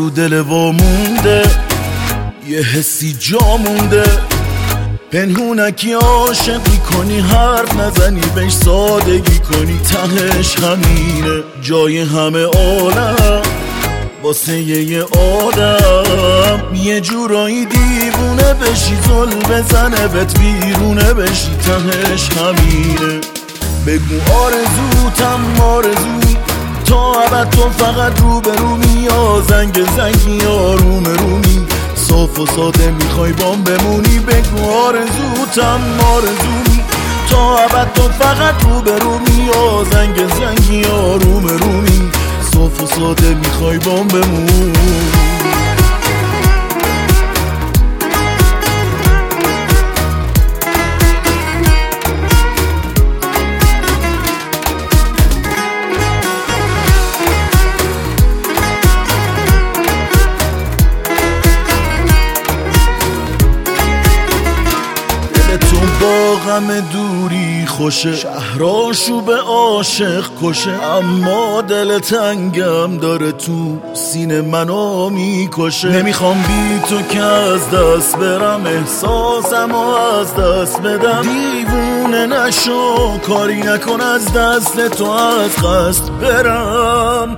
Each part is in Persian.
رو دل وامونده، یه حسی جا مونده، پنهونکی عاشق میکنی، حرف نزنی بهش سادگی کنی، تهش همینه جای همه عالم واسه یه آدم، یه جورایی دیوونه بشی، زل بزنه بهت بیرونه بشی، تهش همینه. بگو آرزوتم آرزومی، تا ابد تو فقط روبرومی، یا زنگ زنگی آروم رومی، صاف و ساده میخوای بام بمونی. بگو آرزوتم آرزومی، تا ابد تو فقط روبرومی، یا زنگ زنگی آروم رومی، صاف و ساده میخوای بام بمونی. با غم دوری خوشه، شهراشو به عاشق کشه، اما دل تنگم داره تو سینه منو میکشه. نمیخوام بی تو که از دست برم، احساسمو از دست بدم، دیوونه نشو کاری نکن از دست تو از قصد برم.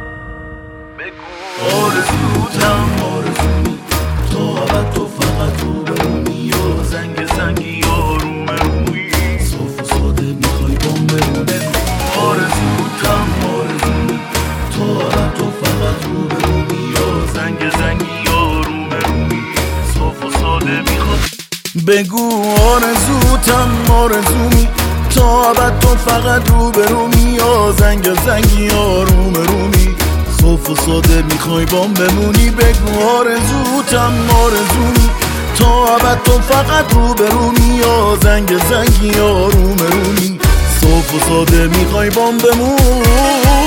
بگو آرزوتم آرزومی، تا ابد تو فقط رو برونی، یا زنگ زنگی آروم روی، صاف و ساده میخوای بام بمونه. آرزوتم آرزومی، تا ابد تو فقط رو برونی، یا زنگ زنگی آروم روی، صاف و ساده میخوای. بگو آرزوتم آرزومی، تا ابد تو فقط رو برومی، یا زنگ زنگی آروم رومی، صاف و ساده میخوای بام بمونی. بگو آرزوتم آرزومی، تا ابد تو فقط رو برومی، یا زنگ زنگی آروم رومی، صاف و ساده میخوای بام بمونی.